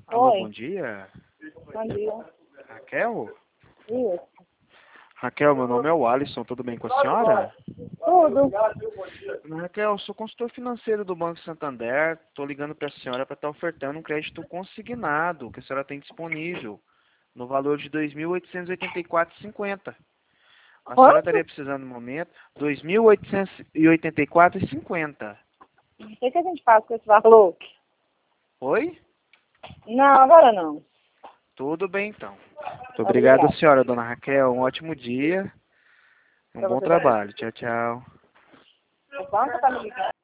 Alô, Oi, bom dia. bom dia. Raquel? Isso. Raquel, meu nome é o Alisson, tudo bem com a senhora? Tudo. Dona Raquel, eu sou consultor financeiro do Banco Santander, estou ligando para a senhora para estar ofertando um crédito consignado que a senhora tem disponível, no valor de R$ 2.884,50. A senhora Quanto? estaria precisando no momento R$ 2.884,50. O que a gente faz com esse valor? Oi? Não, agora não. Tudo bem então. Muito obrigado, Obrigada. senhora, dona Raquel. Um ótimo dia, um Pra bom você também. trabalho. Tchau, tchau. O banco tá me ligando.